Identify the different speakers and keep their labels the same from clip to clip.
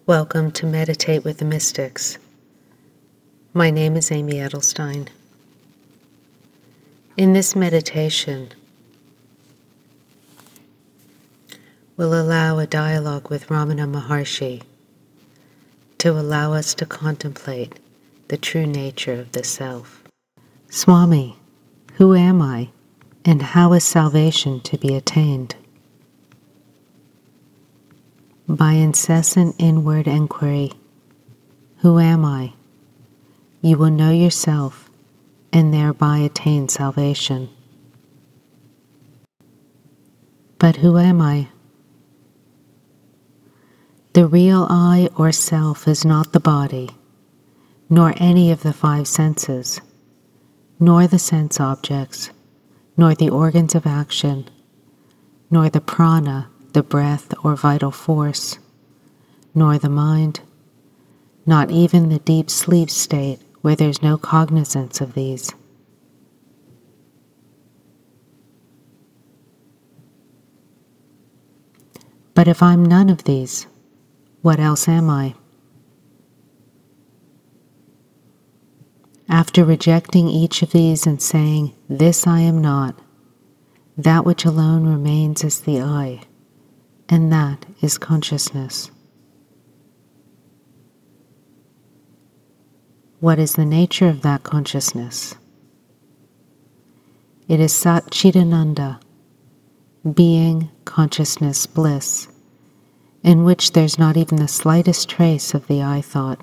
Speaker 1: Welcome to Meditate with the Mystics. My name is Amy Edelstein. In this meditation, we'll allow a dialogue with Ramana Maharshi to allow us to contemplate the true nature of the self. Swami, who am I, and how is salvation to be attained? By incessant inward enquiry, who am I? You will know yourself and thereby attain salvation. But who am I? The real I or self is not the body, nor any of the five senses, nor the sense objects, nor the organs of action, nor the prana, the breath or vital force, nor the mind, not even the deep sleep state where there's no cognizance of these. But if I'm none of these, what else am I? After rejecting each of these and saying, "This I am not," that which alone remains is the I, and that is consciousness. What is the nature of that consciousness? It is Satchidananda, being, consciousness, bliss, in which there's not even the slightest trace of the I thought.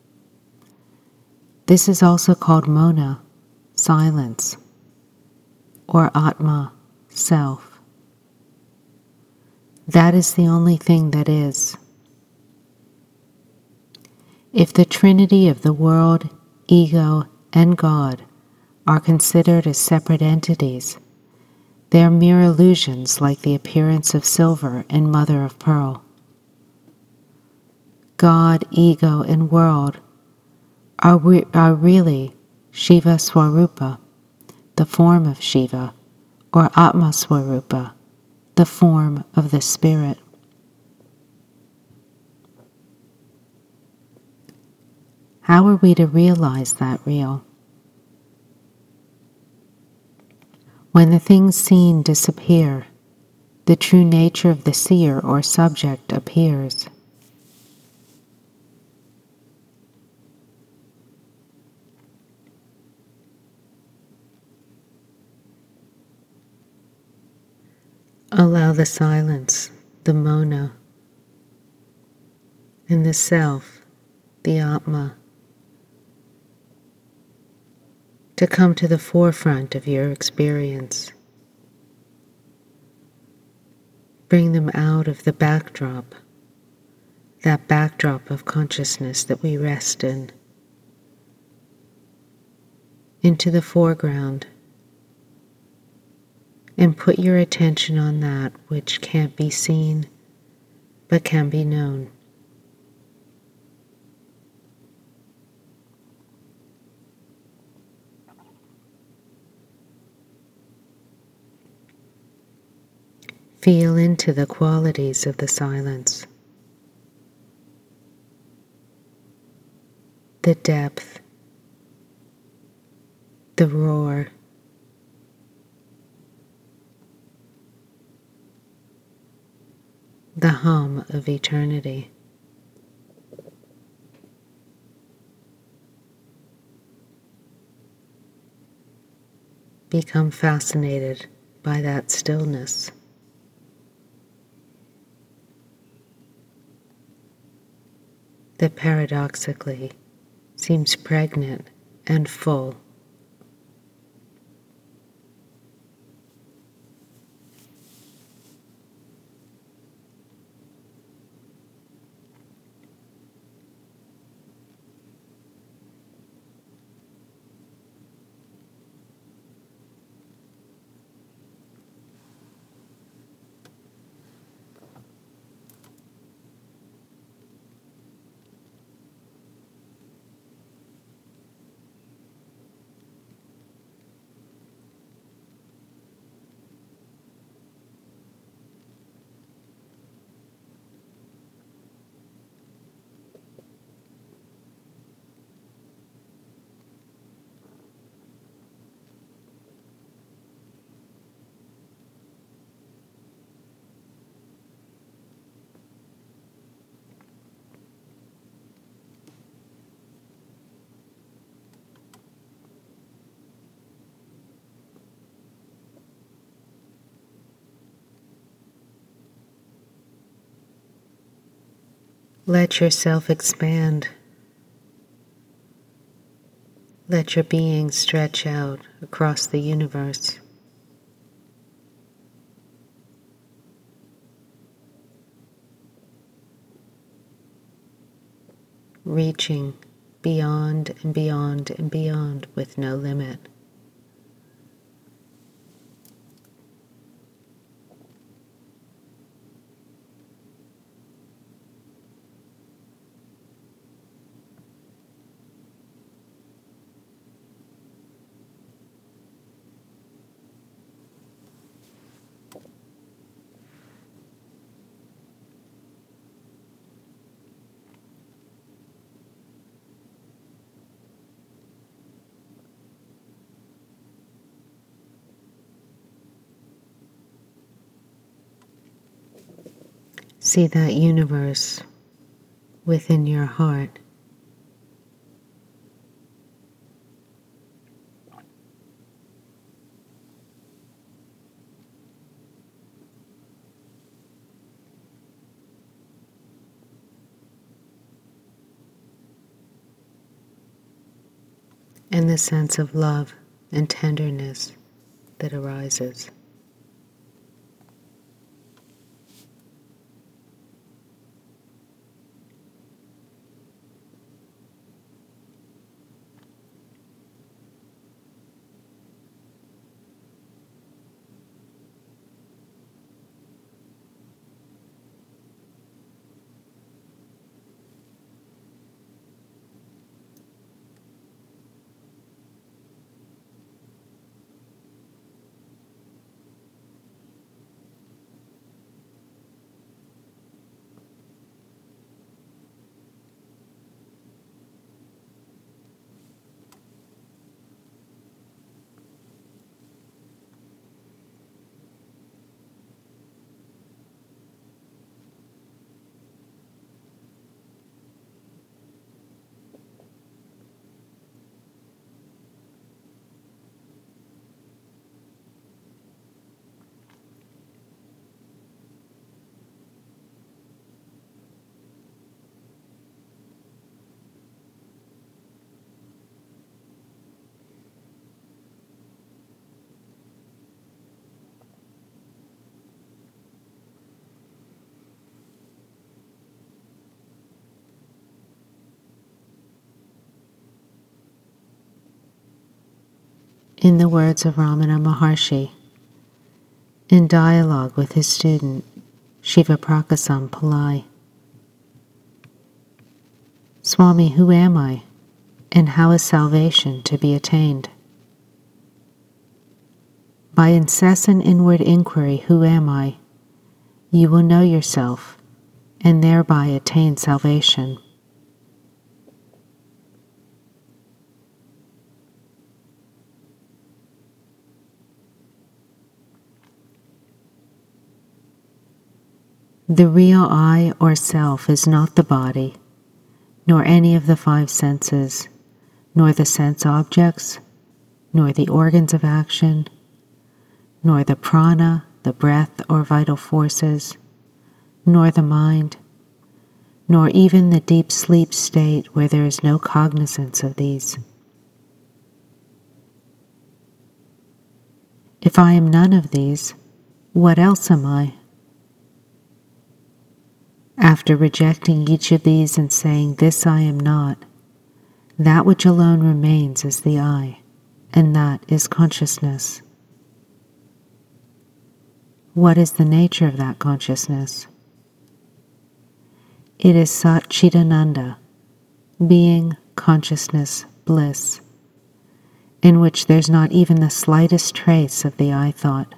Speaker 1: This is also called Mona, silence, or Atma, self. That is the only thing that is. If the trinity of the world, ego, and God are considered as separate entities, they are mere illusions like the appearance of silver and mother of pearl. God, ego, and world are really Shiva Swarupa, the form of Shiva, or Atma Swarupa, the form of the Spirit. How are we to realize that real? When the things seen disappear, the true nature of the seer or subject appears. Allow the silence, the Mona, and the self, the Atma, to come to the forefront of your experience. Bring them out of the backdrop, that backdrop of consciousness that we rest in, into the foreground, and put your attention on that which can't be seen but can be known. Feel into the qualities of the silence, the depth, the roar, the hum of eternity. Become fascinated by that stillness. That paradoxically seems pregnant and full. Let yourself expand. Let your being stretch out across the universe. Reaching beyond and beyond and beyond with no limit. See that universe within your heart. And the sense of love and tenderness that arises. In the words of Ramana Maharshi, in dialogue with his student, Shiva Prakasam Pillai, Swami, who am I, and how is salvation to be attained? By incessant inward inquiry, who am I, you will know yourself and thereby attain salvation. The real I or self is not the body, nor any of the five senses, nor the sense objects, nor the organs of action, nor the prana, the breath or vital forces, nor the mind, nor even the deep sleep state where there is no cognizance of these. If I am none of these, what else am I? After rejecting each of these and saying, "This I am not," that which alone remains is the I, and that is consciousness. What is the nature of that consciousness? It is Sat Chidananda, being, consciousness, bliss, in which there's not even the slightest trace of the I thought.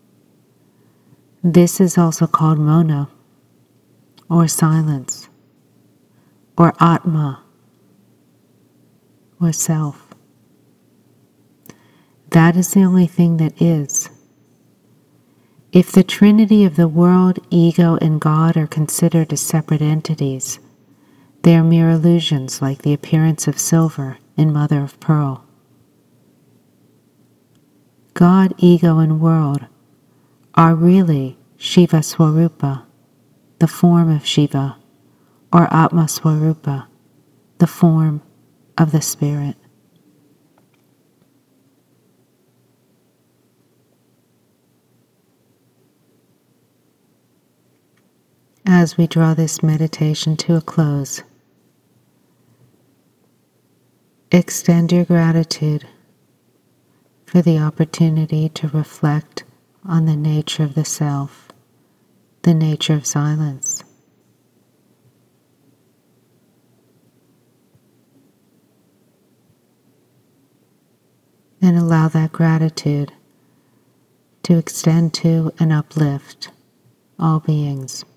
Speaker 1: This is also called Mona, or silence, or Atma, or self. That is the only thing that is. If the trinity of the world, ego, and God are considered as separate entities, they are mere illusions like the appearance of silver in mother of pearl. God, ego, and world are really Shiva Swarupa, the form of Shiva, or Atma Swarupa, the form of the Spirit. As we draw this meditation to a close, extend your gratitude for the opportunity to reflect on the nature of the self, the nature of silence. And allow that gratitude to extend to and uplift all beings.